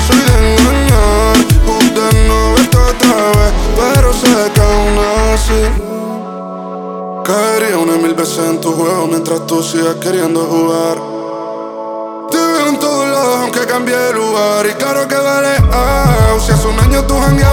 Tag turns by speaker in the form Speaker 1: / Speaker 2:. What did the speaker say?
Speaker 1: soy de engañar. Usted no verte otra vez, pero sé que aún así caería 1000 veces en tu juego mientras tú sigas queriendo jugar. Te veo en todos lados aunque cambie de lugar y claro que vale. Si hace un año tú jangueabas